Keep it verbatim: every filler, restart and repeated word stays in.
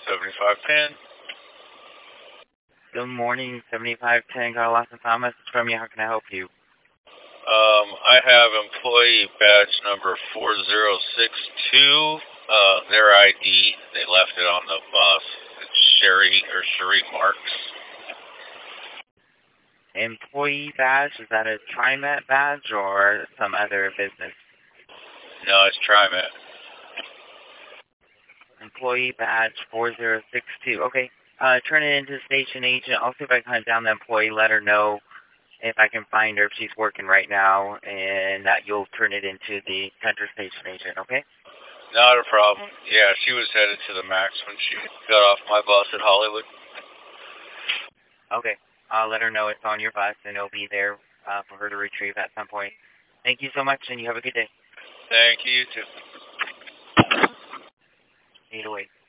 seventy-five ten. Good morning, seventy-five ten Carlasa Thomas from you. How can I help you? Um, I have employee badge number four zero six two. Uh, their I D, they left it on the bus. It's Sherry or Sherry Marks. Employee badge, is that a TriMet badge or some other business? No, it's TriMet. Employee badge four zero six two. Okay, uh, turn it into station agent. I'll see if I can hunt down the employee, let her know if I can find her, if she's working right now, and that you'll turn it into the Center station agent, okay? Not a problem. Yeah, she was headed to the Max when she got off my bus at Hollywood. Okay, I'll let her know it's on your bus, and it'll be there uh, for her to retrieve at some point. Thank you so much, and you have a good day. Thank you, you too. eight oh eight.